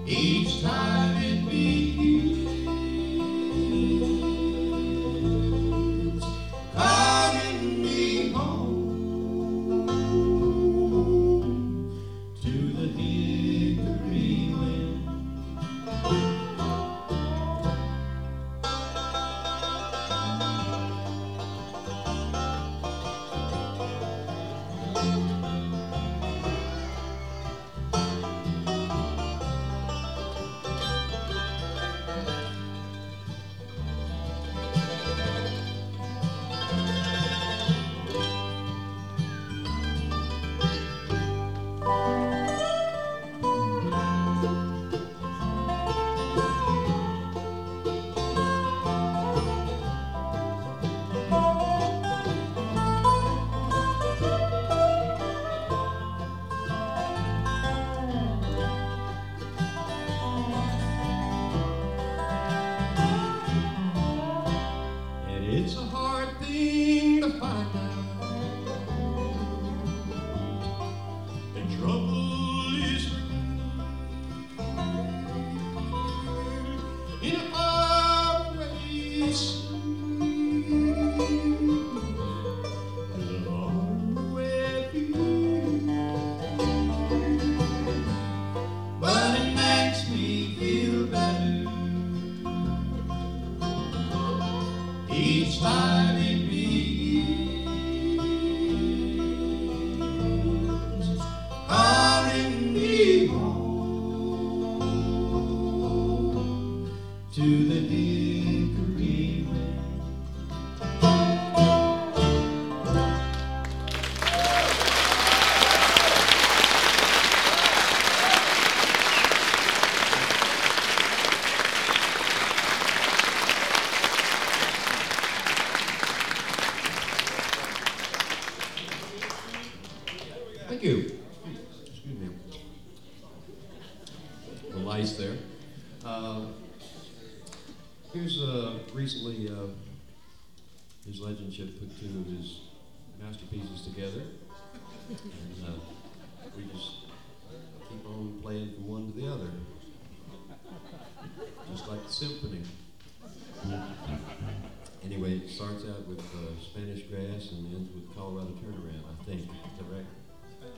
each time it begins, calling me home to the hickory wind. It's a hard thing to find out, and trouble is real in a faraway sea. There's a faraway field, but it makes me feel better each time it begins, calling me home to the hickory wind. Thank you. Excuse me. The lights there. Here's recently his Legendship put two of his masterpieces together, and we just keep on playing from one to the other, just like the symphony. Anyway, it starts out with Spanish Grass and ends with Colorado Turnaround, I think. Is that right?